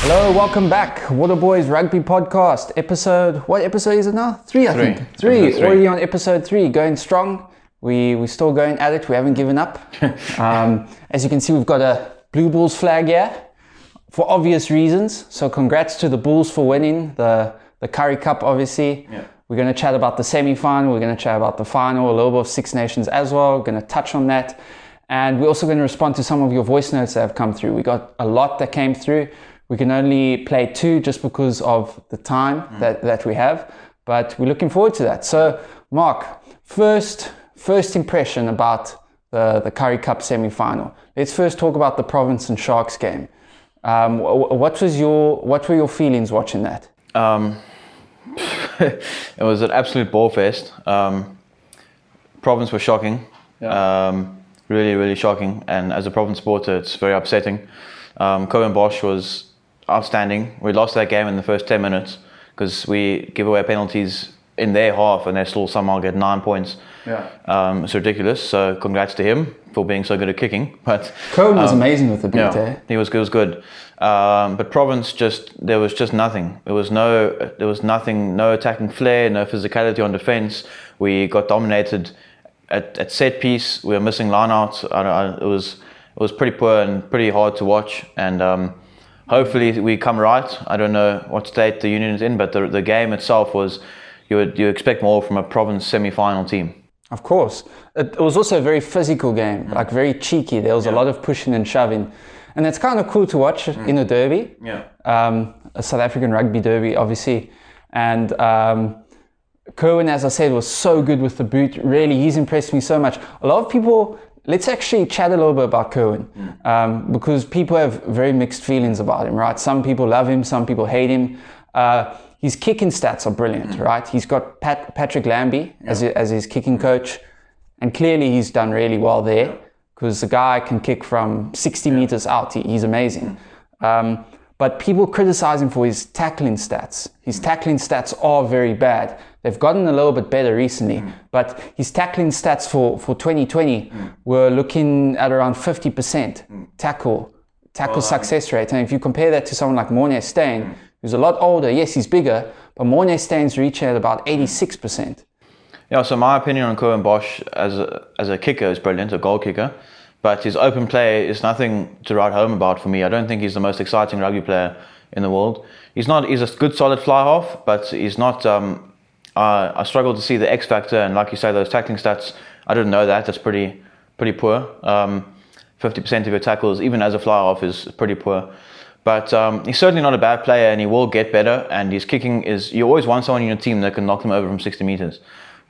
Hello, welcome back. Water Boys Rugby Podcast, what episode is it now? Three, I think. Three. Already on episode 3, going strong. We're still going at it, we haven't given up. As you can see, we've got a Blue Bulls flag here, for obvious reasons. So congrats to the Bulls for winning the Currie Cup, obviously. Yeah. We're going to chat about the semi-final, we're going to chat about the final, a little bit of Six Nations as well. We're going to touch on that. And we're also going to respond to some of your voice notes that have come through. We got a lot that came through. We can only play 2 just because of the time that we have, but we're looking forward to that. So, Mark, first impression about the Currie Cup semi-final. Let's first talk about the Province and Sharks game. What were your feelings watching that? It was an absolute ball fest. Province was shocking. Yeah. Really, really shocking. And as a Province supporter, it's very upsetting. Cohen Bosch was outstanding. We lost that game in the first 10 minutes because we give away penalties in their half and they still somehow get 9 points. Yeah. It's ridiculous. So congrats to him for being so good at kicking. But Cohen was amazing with the beat, yeah, he was good. But Province there was just nothing. There was nothing, no attacking flair, no physicality on defence. We got dominated at set piece. We were missing lineouts. It was pretty poor and pretty hard to watch. And hopefully we come right. I don't know what state the union is in, but the game itself was, you expect more from a Province semi-final team. Of course. It was also a very physical game, like very cheeky. There was a lot of pushing and shoving. And it's kind of cool to watch in a derby. Yeah. A South African rugby derby, obviously. And Cohen, as I said, was so good with the boot. Really, he's impressed me so much. A lot of people... Let's actually chat a little bit about Cohen, because people have very mixed feelings about him, right? Some people love him, some people hate him. His kicking stats are brilliant, right? He's got Patrick Lambie as his kicking coach, and clearly he's done really well there, because the guy can kick from 60 meters out. He's amazing. But people criticize him for his tackling stats. His tackling stats are very bad. They've gotten a little bit better recently, but his tackling stats for 2020 were looking at around 50% tackle success rate. And if you compare that to someone like Morné Steyn, who's a lot older, yes, he's bigger, but Morné Steyn's reaching at about 86%. Yeah, so my opinion on Cohen Bosch as a kicker is brilliant, a goal kicker. But his open play is nothing to write home about for me. I don't think he's the most exciting rugby player in the world. He's a good solid fly half, but he's not... I struggle to see the X factor, and like you say, those tackling stats, I didn't know that. That's pretty poor. 50% of your tackles, even as a fly half, is pretty poor. But he's certainly not a bad player, and he will get better. And his kicking is... You always want someone in your team that can knock them over from 60 meters.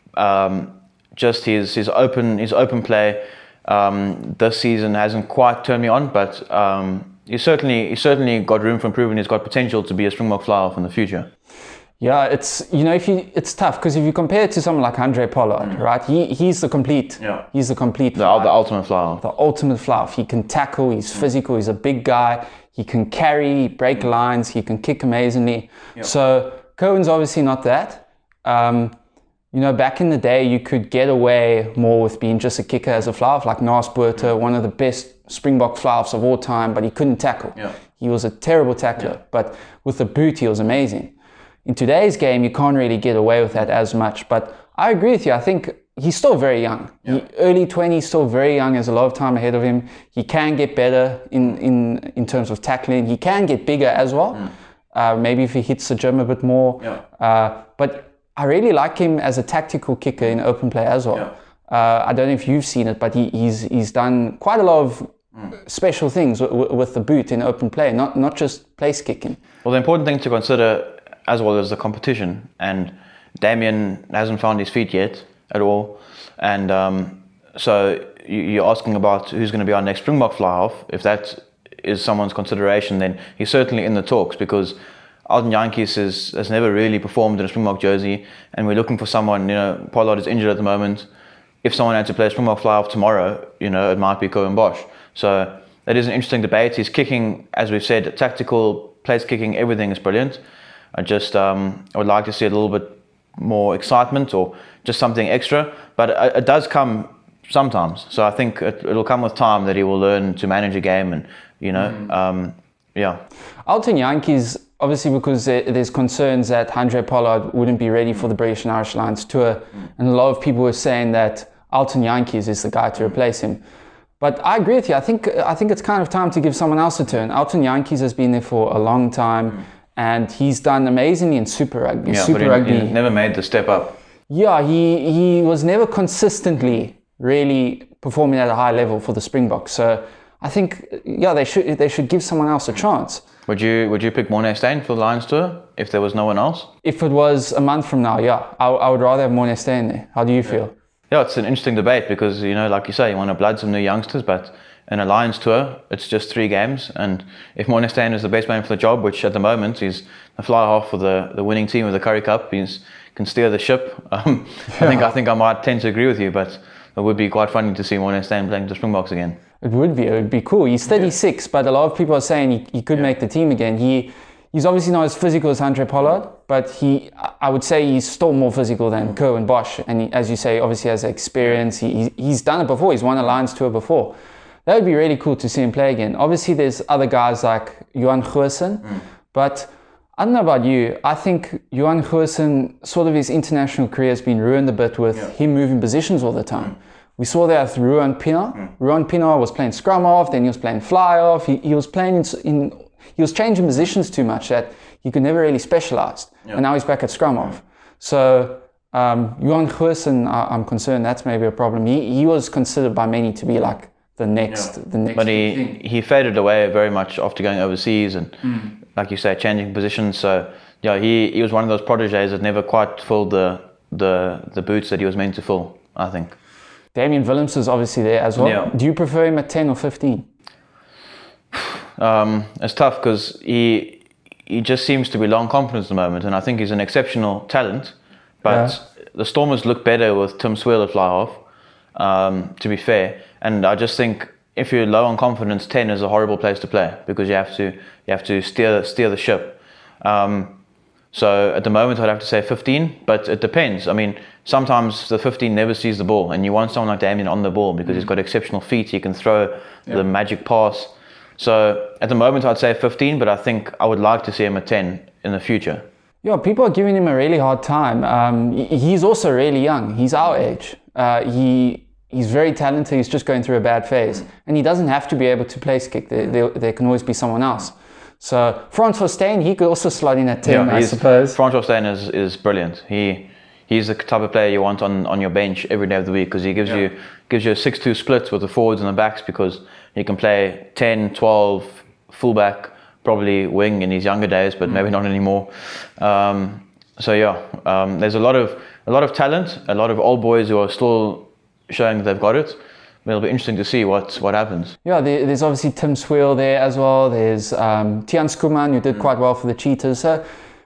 Just his open play... this season hasn't quite turned me on, but he's certainly got room for improvement. He's got potential to be a Springbok fly half in the future. Yeah, it's tough because if you compare it to someone like Andre Pollard, right? He's the complete. Yeah. He's the complete. The ultimate fly half. The ultimate fly half. He can tackle. He's physical. He's a big guy. He can carry, break lines. He can kick amazingly. Yeah. So Cohen's obviously not that. Back in the day, you could get away more with being just a kicker as a fly half, like Naas Botha, one of the best Springbok fly halves of all time, but he couldn't tackle. Yeah. He was a terrible tackler, but with the boot, he was amazing. In today's game, you can't really get away with that as much, but I agree with you. I think he's still very young. Yeah. Early 20s, still very young, has a lot of time ahead of him. He can get better in terms of tackling. He can get bigger as well. Maybe if he hits the gym a bit more. Yeah. But I really like him as a tactical kicker in open play as well. Yeah. I don't know if you've seen it, but he's done quite a lot of special things with the boot in open play, not just place kicking. Well, the important thing to consider as well as the competition, and Damien hasn't found his feet yet at all, and so you're asking about who's going to be our next Springbok fly half. If that is someone's consideration, then he's certainly in the talks, because Alden Jantjies has never really performed in a Springbok jersey, and we're looking for someone. Pollard is injured at the moment. If someone had to play a Springbok fly half tomorrow, it might be Cohen Bosch. So that is an interesting debate. His kicking, as we've said, tactical, place kicking, everything is brilliant. I would like to see a little bit more excitement or just something extra, but it does come sometimes. So I think it'll come with time that he will learn to manage a game, and Yeah. Alton Yankees, obviously because there's concerns that Handré Pollard wouldn't be ready for the British and Irish Lions tour, and a lot of people were saying that Alton Yankees is the guy to replace him. But I agree with you. I think it's kind of time to give someone else a turn. Alton Yankees has been there for a long time, and he's done amazingly in Super Rugby. Yeah, Super but Rugby. he never made the step up. Yeah, he was never consistently really performing at a high level for the Springboks. So I think they should give someone else a chance. Would you pick Morné Steyn for the Lions tour if there was no one else? If it was a month from now, yeah, I would rather have Morné Steyn there. How do you feel? Yeah, it's an interesting debate because, like you say, you want to blood some new youngsters, but in a Lions tour, it's just 3 games. And if Morné Steyn is the best man for the job, which at the moment he's the fly half for the winning team of the Currie Cup, he can steer the ship. I think I might tend to agree with you, but it would be quite funny to see Morné Steyn playing the Springboks again. It would be cool. He's 36, but a lot of people are saying he could make the team again. He's obviously not as physical as Handré Pollard, but I would say he's still more physical than Curwin Bosch. And he, as you say, obviously has experience. He's done it before. He's won a Lions tour before. That would be really cool to see him play again. Obviously, there's other guys like Johan Goosen, but I don't know about you. I think Johan Goosen, sort of his international career has been ruined a bit with him moving positions all the time. We saw that with Ruan Pienaar. Ruan Pienaar was playing scrum off, then he was playing fly off. He was playing he was changing positions too much that he could never really specialize. And now he's back at scrum off. So Johan Goosen, I'm concerned that's maybe a problem. He was considered by many to be like the next. But he faded away very much after going overseas and, like you say, changing positions. So yeah, he was one of those protégés that never quite filled the boots that he was meant to fill, I think. Damian Willems is obviously there as well. Yeah. Do you prefer him at 10 or 15? It's tough because he just seems to be low on confidence at the moment, and I think he's an exceptional talent. But the Stormers look better with Tim Sweel at fly half, to be fair. And I just think if you're low on confidence, 10 is a horrible place to play because you have to steer the ship. So at the moment I'd have to say 15, but it depends. I mean, sometimes the 15 never sees the ball, and you want someone like Damian on the ball because he's got exceptional feet. He can throw the magic pass. So at the moment I'd say 15, but I think I would like to see him at 10 in the future. Yeah, people are giving him a really hard time. He's also really young. He's our age. He's very talented. He's just going through a bad phase, and he doesn't have to be able to place kick. There can always be someone else. So Francois Steyn, he could also slot in at 10, I suppose. Francois Steyn is brilliant. He's the type of player you want on your bench every day of the week because he gives you a 6-2 split with the forwards and the backs because he can play 10, 12, fullback, probably wing in his younger days, but maybe not anymore. There's a lot of talent, a lot of old boys who are still showing that they've got it. It'll be interesting to see what happens. Yeah, there's obviously Tim Sweel there as well. There's Tiaan Schoeman, who did quite well for the Cheetahs. So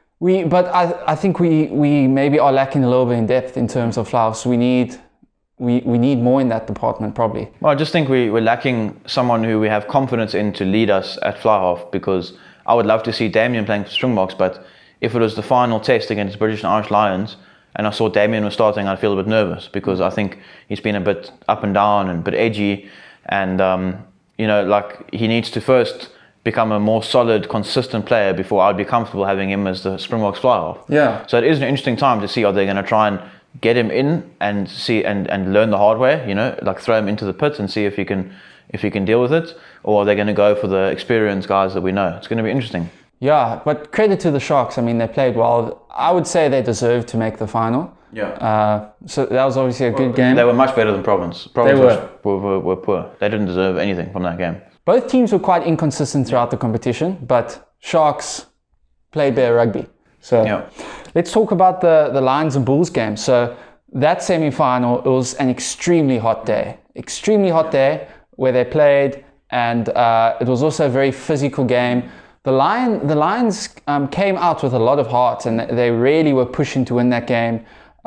I think we maybe are lacking a little bit in depth in terms of fly-offs. We need more in that department probably. Well, I just think we're lacking someone who we have confidence in to lead us at fly-half, because I would love to see Damian playing for Springboks, but if it was the final test against British and Irish Lions and I saw Damian was starting, I'd feel a bit nervous because I think he's been a bit up and down and a bit edgy, and he needs to first become a more solid, consistent player before I'd be comfortable having him as the Springboks fly-half. Yeah. So it is an interesting time to see, are they going to try and get him in and see and learn the hard way, like throw him into the pit and see if he can deal with it, or are they going to go for the experienced guys that we know? It's going to be interesting. Yeah, but credit to the Sharks. I mean, they played well. I would say they deserved to make the final. Yeah. So that was obviously a good game. They were much better than Province. Province were poor. They didn't deserve anything from that game. Both teams were quite inconsistent throughout the competition, but Sharks played better rugby. So let's talk about the Lions and Bulls game. So that semi-final, it was an extremely hot day. Extremely hot day where they played, and it was also a very physical game. The Lions came out with a lot of heart, and they really were pushing to win that game.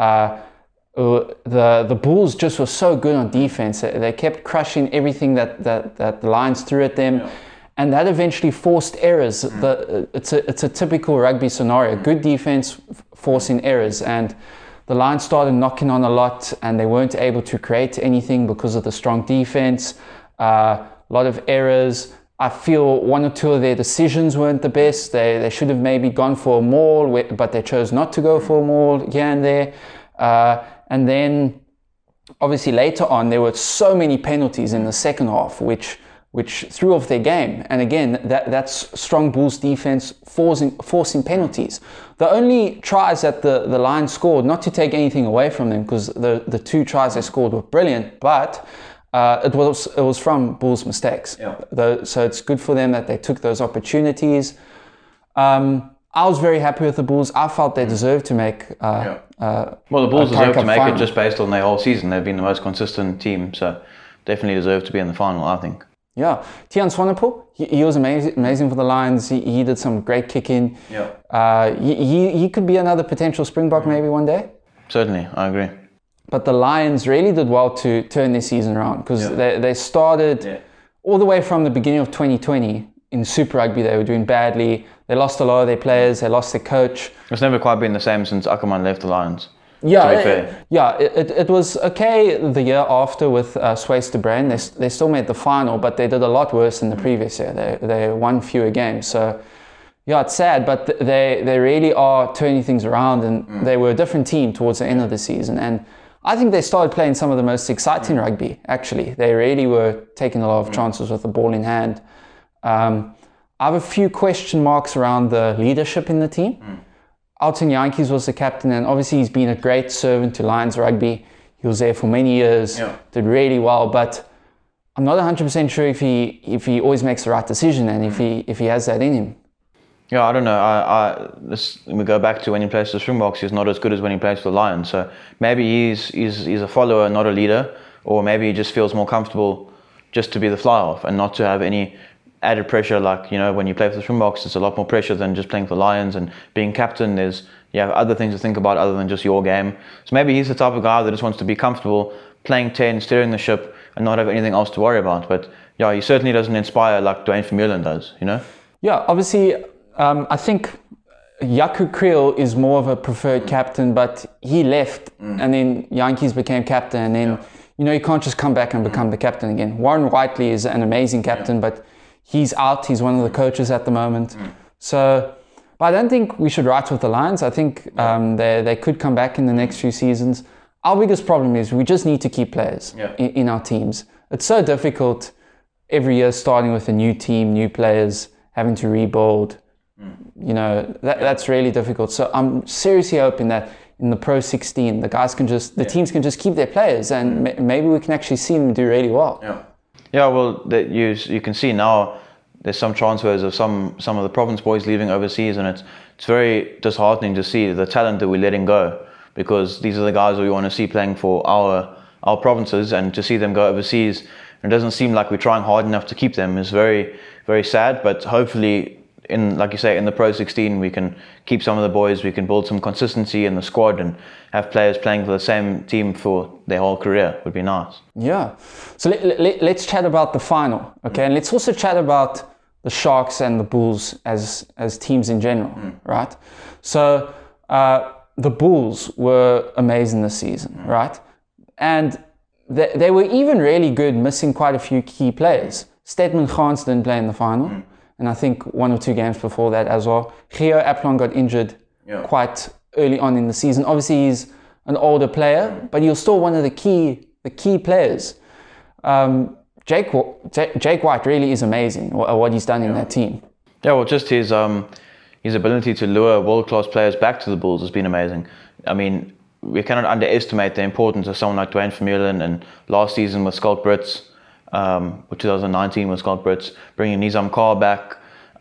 The Bulls just were so good on defense. They kept crushing everything that the Lions threw at them, and that eventually forced errors. It's a typical rugby scenario: good defense forcing errors, and the Lions started knocking on a lot, and they weren't able to create anything because of the strong defense. A lot of errors. I feel one or two of their decisions weren't the best. They should have maybe gone for a maul, but they chose not to go for a maul here and there. And then, obviously, later on, there were so many penalties in the second half, which threw off their game. And again, that's strong Bulls defense forcing penalties. The only tries that the Lions scored, not to take anything away from them, because the 2 tries they scored were brilliant, but it was from Bulls' mistakes. Yeah. So it's good for them that they took those opportunities. I was very happy with the Bulls. I felt they deserved to make. Well, the Bulls deserve to make it just based on their whole season. They've been the most consistent team, so definitely deserve to be in the final, I think. Yeah, Tiaan Swanepoel, he was amazing for the Lions. He did some great kicking. Yeah. He could be another potential Springbok maybe one day. Certainly, I agree. But the Lions really did well to turn their season around, because they started all the way from the beginning of 2020 in Super Rugby. They were doing badly. They lost a lot of their players. They lost their coach. It's never quite been the same since Ackerman left the Lions. Yeah, to be fair. It was okay the year after with Swys de Bruin. They still made the final, but they did a lot worse than the previous year. They won fewer games. So yeah, it's sad, but they really are turning things around, and they were a different team towards the end of the season. And I think they started playing some of the most exciting rugby, actually. They really were taking a lot of chances with the ball in hand. I have a few question marks around the leadership in the team. Alton Jantjies was the captain, and obviously he's been a great servant to Lions rugby. He was there for many years, did really well, but I'm not 100% sure if he always makes the right decision and if he has that in him. Yeah, I don't know. We go back to when he plays for the Springboks, he's not as good as when he plays for the Lions. So maybe he's a follower, not a leader, or maybe he just feels more comfortable just to be the fly-off and not to have any added pressure. Like, you know, when you play for the Springboks, it's a lot more pressure than just playing for the Lions, and being captain, you have other things to think about other than just your game. So maybe he's the type of guy that just wants to be comfortable playing 10, steering the ship, and not have anything else to worry about. But yeah, he certainly doesn't inspire like Duane Vermeulen does, you know? Yeah, obviously, I think Jaco Kriel is more of a preferred captain, but he left and then Jantjies became captain, and then you know, you can't just come back and become the captain again. Warren Whiteley is an amazing captain, but he's out. He's one of the coaches at the moment. So, but I don't think we should write with the Lions. I think they could come back in the next few seasons. Our biggest problem is we just need to keep players in our teams. It's so difficult every year starting with a new team, new players, having to rebuild. You know, that's really difficult. So I'm seriously hoping that in the Pro 16, the guys can just, the teams can just keep their players, and maybe we can actually see them do really well. Yeah, well, you can see now there's some transfers of some of the province boys leaving overseas, and it's very disheartening to see the talent that we're letting go, because these are the guys we want to see playing for our provinces, and to see them go overseas, and it doesn't seem like we're trying hard enough to keep them is very, very sad. But hopefully, like you say, in the Pro 16, we can keep some of the boys, we can build some consistency in the squad and have players playing for the same team for their whole career. Would be nice. Yeah. So let's chat about the final, okay? And let's also chat about the Sharks and the Bulls as teams in general, right? So the Bulls were amazing this season, right? And they were even really good, missing quite a few key players. Stedman Gans didn't play in the final. And I think 1 or 2 games before that as well. Gio Aplon got injured quite early on in the season. Obviously, he's an older player, but he was still one of the key players. Jake White really is amazing, what he's done in that team. Yeah, well, just his ability to lure world-class players back to the Bulls has been amazing. I mean, we cannot underestimate the importance of someone like Duane Vermeulen, and last season with Schalk Brits, or 2019 with Schalk Brits, bringing Nizam Carr back,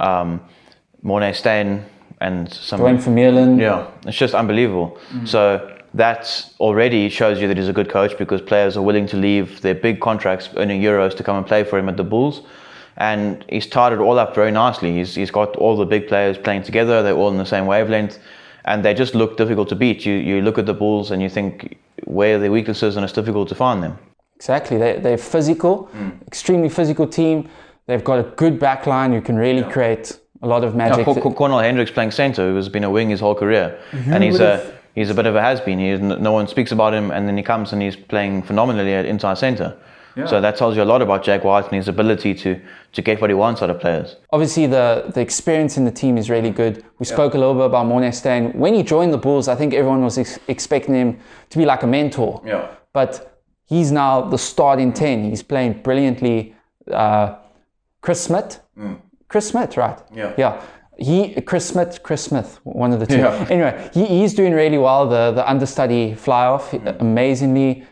Morné Steyn, and some... Duane Vermeulen. Yeah, it's just unbelievable. So that already shows you that he's a good coach, because players are willing to leave their big contracts earning euros to come and play for him at the Bulls. And he's tied it all up very nicely. He's got all the big players playing together. They're all in the same wavelength, and they just look difficult to beat. You look at the Bulls and you think, where are their weaknesses, and it's difficult to find them. Exactly. They're physical, extremely physical team. They've got a good back line who can really create a lot of magic. Cornel Hendricks playing centre, who has been a wing his whole career. And he's a bit of a has-been. No one speaks about him, and then he comes and he's playing phenomenally at inside centre. So that tells you a lot about Jake White and his ability to get what he wants out of players. Obviously, the experience in the team is really good. We spoke a little bit about Morné Steyn. When he joined the Bulls, I think everyone was expecting him to be like a mentor. Yeah. But he's now the starting 10. He's playing brilliantly. Chris Smith? Chris Smith, right? Yeah. Chris Smith, one of the two. Yeah. Anyway, he's doing really well. The understudy fly-off, amazingly.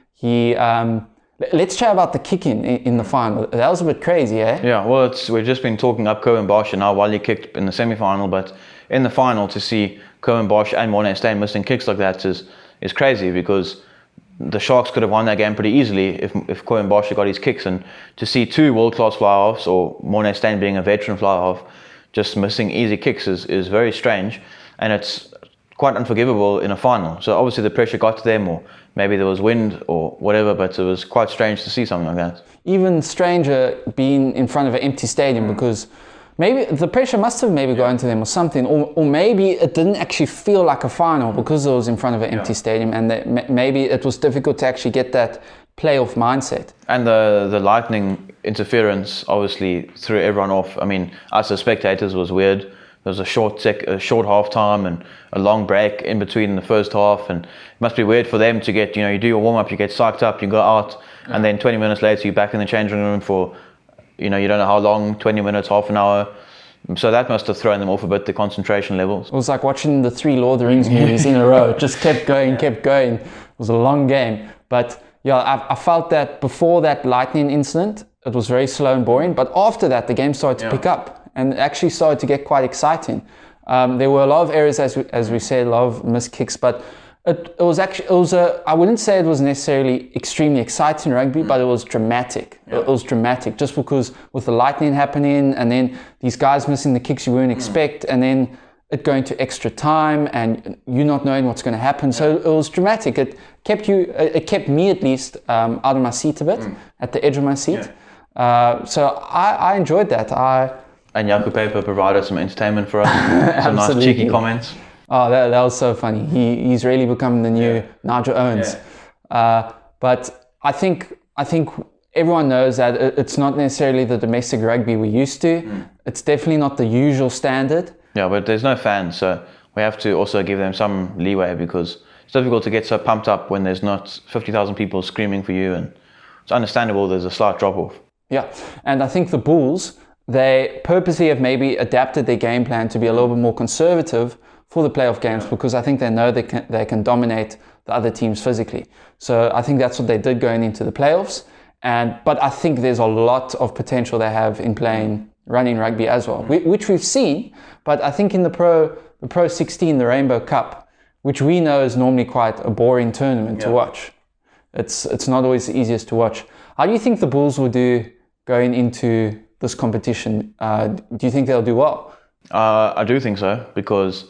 Let's chat about the kick-in in the final. That was a bit crazy, eh? Yeah, well, we've just been talking up Cohen Bosch and how well he kicked in the semi-final, but in the final to see Cohen Bosch and Morné Steyn missing kicks like that is crazy, because the Sharks could have won that game pretty easily if Cohen Bosch had got his kicks, and to see two world-class fly-offs, or Morné Steyn being a veteran fly-off, just missing easy kicks is very strange, and it's quite unforgivable in a final. So obviously the pressure got to them, or maybe there was wind or whatever, but it was quite strange to see something like that. Even stranger being in front of an empty stadium, because maybe the pressure must have maybe gone to them or something, or maybe it didn't actually feel like a final because it was in front of an empty stadium, and maybe it was difficult to actually get that playoff mindset. And the lightning interference obviously threw everyone off. I mean, us as spectators was weird. There was a short half time and a long break in between the first half, and it must be weird for them to get, you do your warm up, you get psyched up, you go out, and then 20 minutes later you're back in the changing room for, you don't know how long, 20 minutes, half an hour. So that must have thrown them off a bit, the concentration levels. It was like watching the 3 Lord of the Rings movies in a row. It just kept going. It was a long game. But yeah, I felt that before that lightning incident, it was very slow and boring. But after that, the game started to pick up and actually started to get quite exciting. There were a lot of errors, as we said, a lot of missed kicks, but it was I wouldn't say it was necessarily extremely exciting rugby, but it was dramatic. It was dramatic just because with the lightning happening and then these guys missing the kicks you wouldn't expect, and then it going to extra time and you not knowing what's going to happen. So it was dramatic. It kept me at least out of my seat a bit, at the edge of my seat. So I enjoyed that. And Jaco Peyper provided some entertainment for us. Some nice cheeky comments. Oh, that was so funny. He's really become the new Nigel Owens. But I think everyone knows that it's not necessarily the domestic rugby we're used to. It's definitely not the usual standard. Yeah, but there's no fans, so we have to also give them some leeway, because it's difficult to get so pumped up when there's not 50,000 people screaming for you, and it's understandable there's a slight drop-off. Yeah, and I think the Bulls, they purposely have maybe adapted their game plan to be a little bit more conservative for the playoff games, because I think they know they can dominate the other teams physically. So I think that's what they did going into the playoffs. But I think there's a lot of potential they have in playing running rugby as well, which we've seen. But I think in the Pro 16, the Rainbow Cup, which we know is normally quite a boring tournament to watch, it's not always the easiest to watch. How do you think the Bulls will do going into this competition? Do you think they'll do well? I do think so, because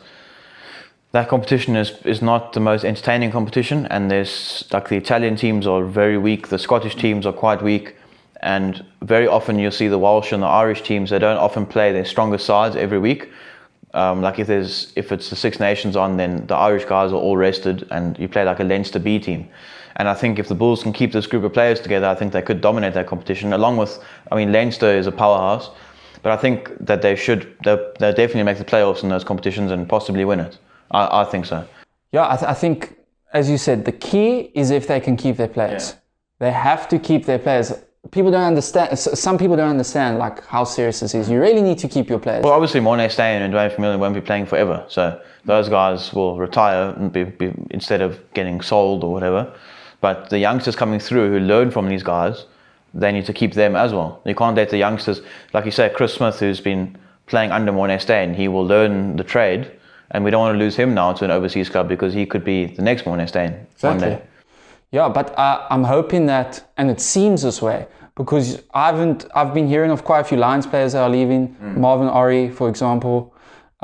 that competition is not the most entertaining competition, and there's like the Italian teams are very weak, the Scottish teams are quite weak, and very often you'll see the Welsh and the Irish teams, they don't often play their strongest sides every week. Like if it's the Six Nations on, then the Irish guys are all rested and you play like a Leinster B team. And I think if the Bulls can keep this group of players together, I think they could dominate that competition, along with, Leinster is a powerhouse, but I think that they'll definitely make the playoffs in those competitions and possibly win it. I think so. Yeah, I think, as you said, the key is if they can keep their players. Yeah. They have to keep their players. People don't understand. Some people don't understand like how serious this is. You really need to keep your players. Well, obviously, Morné Steyn and Dwayne Vermeulen won't be playing forever, so those guys will retire and be instead of getting sold or whatever. But the youngsters coming through who learn from these guys, they need to keep them as well. You can't let the youngsters, like you say, Chris Smith, who's been playing under Morné Steyn, he will learn the trade, and we don't want to lose him now to an overseas club, because he could be the next Morné Steyn one day. Yeah, but I'm hoping that, and it seems this way, because I've been hearing of quite a few Lions players that are leaving, Marvin Orie, for example,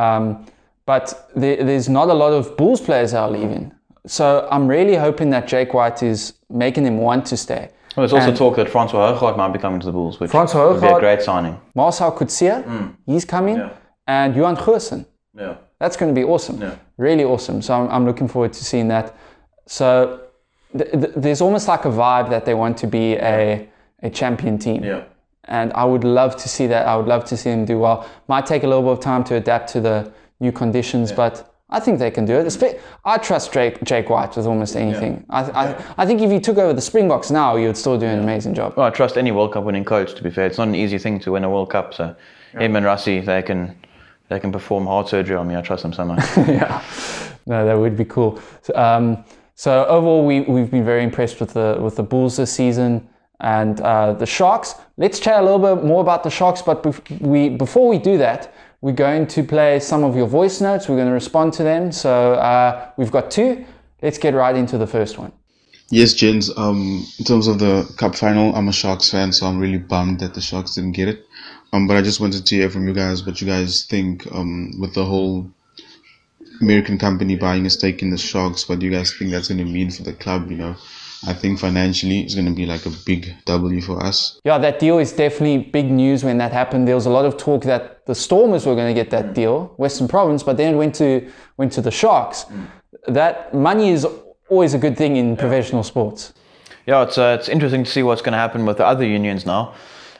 but there's not a lot of Bulls players that are leaving. So I'm really hoping that Jake White is making him want to stay. Well, there's also talk that Francois Hougaard might be coming to the Bulls, which would be a great signing. Marcel Coetzee, he's coming, and Johan Goosen. Yeah. That's going to be awesome, really awesome. So I'm looking forward to seeing that. So there's almost like a vibe that they want to be a a champion team. Yeah. And I would love to see that. I would love to see them do well. Might take a little bit of time to adapt to the new conditions, but I think they can do it. I trust Jake White with almost anything. I think if he took over the Springboks now, he would still do an amazing job. Well, I trust any World Cup winning coach, to be fair. It's not an easy thing to win a World Cup, so him and Rassie, they can perform heart surgery on me. I trust them so much. Yeah, no, that would be cool. So overall, we've been very impressed with the Bulls this season. And the Sharks, let's chat a little bit more about the Sharks, but before we do that, we're going to play some of your voice notes. We're going to respond to them. So we've got 2. Let's get right into the first one. Yes, gents. In terms of the Cup final, I'm a Sharks fan, so I'm really bummed that the Sharks didn't get it. But I just wanted to hear from you guys what you guys think with the whole American company buying a stake in the Sharks. What do you guys think that's going to mean for the club, I think financially it's going to be like a big W for us. Yeah, that deal is definitely big news when that happened. There was a lot of talk that the Stormers were going to get that deal, Western Province, but then it went to the Sharks. That money is always a good thing in professional sports. Yeah, it's interesting to see what's going to happen with the other unions now.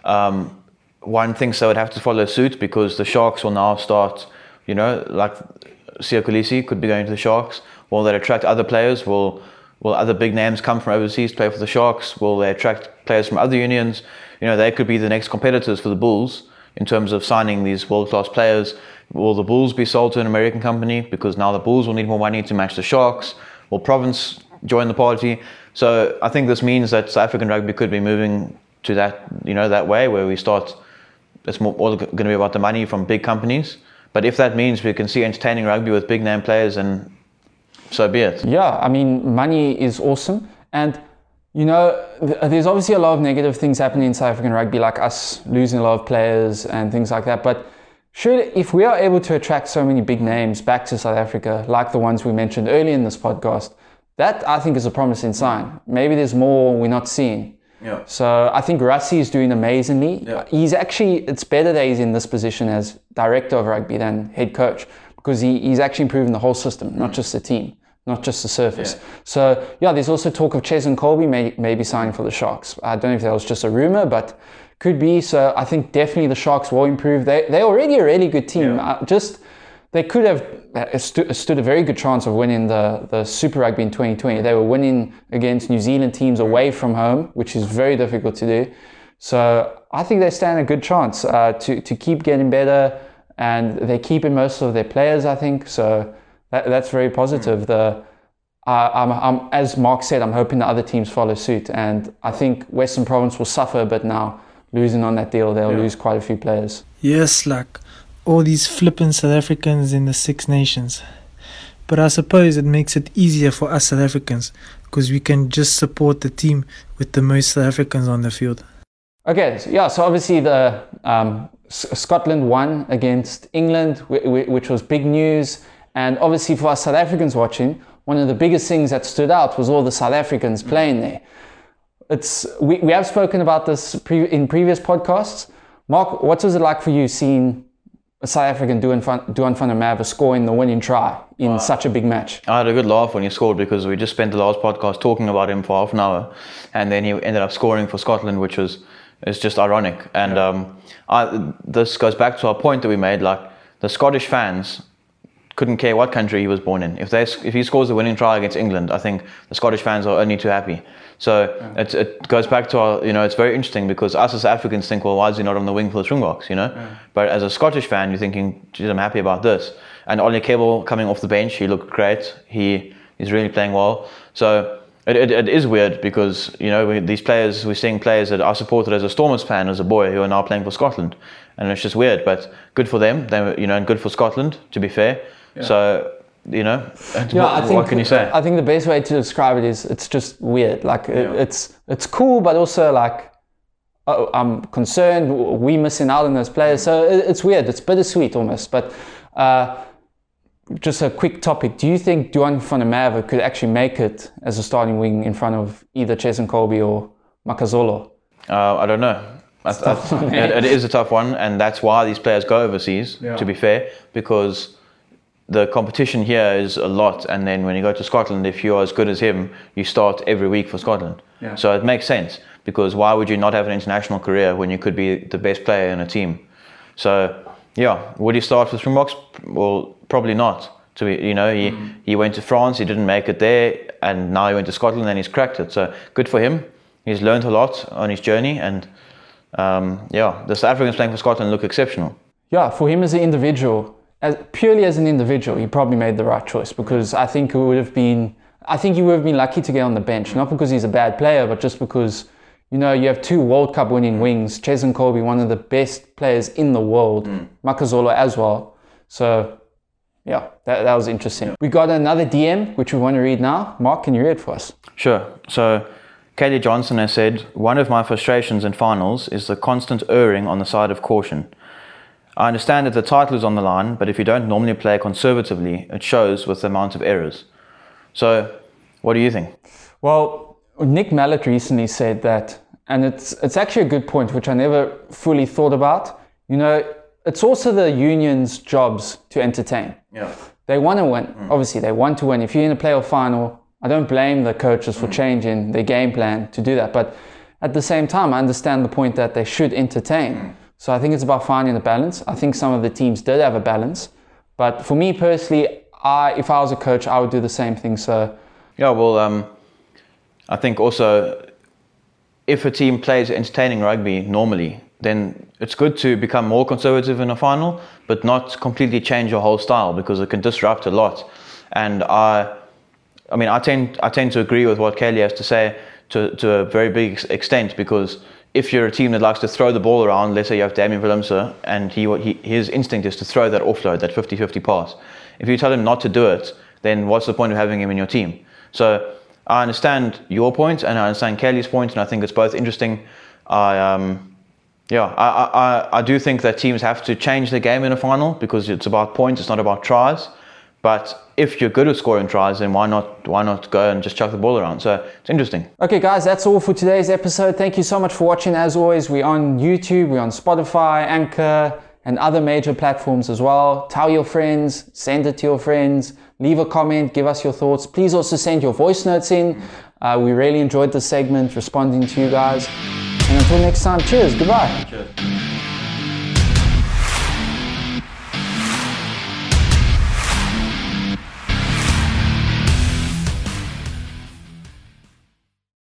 One thinks they would have to follow suit because the Sharks will now start, like Siya Kolisi could be going to the Sharks. Will they attract other players? Will other big names come from overseas to play for the Sharks? Will they attract players from other unions? They could be the next competitors for the Bulls in terms of signing these world-class players. Will the Bulls be sold to an American company? Because now the Bulls will need more money to match the Sharks. Will Province join the party? So I think this means that South African rugby could be moving to that, that way where we start. It's more all going to be about the money from big companies. But if that means we can see entertaining rugby with big name players, and so be it. Yeah, I mean, money is awesome. And, there's obviously a lot of negative things happening in South African rugby, like us losing a lot of players and things like that. But surely, if we are able to attract so many big names back to South Africa, like the ones we mentioned earlier in this podcast, that I think is a promising sign. Maybe there's more we're not seeing. Yeah. So I think Rassie is doing amazingly. Yeah. It's better that he's in this position as director of rugby than head coach, because he's actually improving the whole system, not just the team, not just the surface. Yeah. So there's also talk of Cheslin Kolbe maybe signing for the Sharks. I don't know if that was just a rumor, but could be. So I think definitely the Sharks will improve. They're already a really good team. Yeah. They could have stood a very good chance of winning the Super Rugby in 2020. They were winning against New Zealand teams away from home, which is very difficult to do. So I think they stand a good chance to keep getting better, and they keep in most of their players, I think. So that's very positive. I'm, as Mark said, I'm hoping the other teams follow suit, and I think Western Province will suffer a bit now. Losing on that deal, they'll lose quite a few players. Yes, like all these flippant South Africans in the Six Nations. But I suppose it makes it easier for us South Africans because we can just support the team with the most South Africans on the field. Okay, so obviously the Scotland won against England, which was big news. And obviously for us South Africans watching, one of the biggest things that stood out was all the South Africans playing there. We have spoken about this in previous podcasts. Mark, what was it like for you seeing a South African Duan van der Merwe scoring the winning try in such a big match? I had a good laugh when he scored because we just spent the last podcast talking about him for half an hour, and then he ended up scoring for Scotland, which is just ironic. And this goes back to our point that we made, like the Scottish fans couldn't care what country he was born in. If he scores the winning try against England, I think the Scottish fans are only too happy. So it goes back to our, it's very interesting because us as Africans think, well, why is he not on the wing for the Springboks, But as a Scottish fan, you're thinking, geez, I'm happy about this. And Ollie Cable coming off the bench, he looked great. He's really playing well. So it is weird because, these players, we're seeing players that I supported as a Stormers fan as a boy who are now playing for Scotland. And it's just weird, but good for them, and good for Scotland, to be fair. Yeah. So, what can you say? I think the best way to describe it is it's just weird. Like it's cool, but also like I'm concerned we missing out on those players. So it's weird. It's bittersweet almost. But just a quick topic. Do you think Duan van der Merwe could actually make it as a starting wing in front of either Cheslin Kolbe or Makazole? I don't know. It is a tough one, and that's why these players go overseas, to be fair, because the competition here is a lot, and then when you go to Scotland, if you're as good as him, you start every week for Scotland. Yeah. So it makes sense. because why would you not have an international career when you could be the best player in a team? So yeah, would he start with Springboks? Well, probably not. So he went to France, he didn't make it there, and now he went to Scotland and he's cracked it. So good for him. He's learned a lot on his journey, and the South Africans playing for Scotland look exceptional. Yeah, for him as an individual, purely as an individual, he probably made the right choice, because I think he would have been lucky to get on the bench, not because he's a bad player, but just because you have 2 World Cup winning wings, Cheslin Kolbe, one of the best players in the world, Makazole as well. So yeah, that was interesting. We got another DM, which we want to read now. Mark, can you read for us? Sure. So Kaylee Johnson has said, one of my frustrations in finals is the constant erring on the side of caution. I understand that the title is on the line, but if you don't normally play conservatively, it shows with the amount of errors. So what do you think? Well, Nick Mallett recently said that, and it's actually a good point, which I never fully thought about. It's also the union's jobs to entertain. Yeah. They want to win. Obviously, they want to win. If you're in a playoff final, I don't blame the coaches for changing their game plan to do that. But at the same time, I understand the point that they should entertain. So I think it's about finding the balance. I think some of the teams did have a balance. But for me personally, if I was a coach, I would do the same thing. So yeah, well, I think also if a team plays entertaining rugby normally, then it's good to become more conservative in a final, but not completely change your whole style, because it can disrupt a lot. And I tend to agree with what Kaylee has to say to a very big extent, because if you're a team that likes to throw the ball around, let's say you have Damian Willemse, and his instinct is to throw that offload, that 50-50 pass. If you tell him not to do it, then what's the point of having him in your team? So I understand your point, and I understand Kaylee's point, and I think it's both interesting. I do think that teams have to change their game in a final, because it's about points, it's not about tries. But if you're good at scoring tries, then why not go and just chuck the ball around? So it's interesting. Okay, guys, that's all for today's episode. Thank you so much for watching. As always, we're on YouTube, we're on Spotify, Anchor, and other major platforms as well. Tell your friends, send it to your friends, leave a comment, give us your thoughts. Please also send your voice notes in. We really enjoyed this segment, responding to you guys. And until next time, cheers, goodbye. Cheers.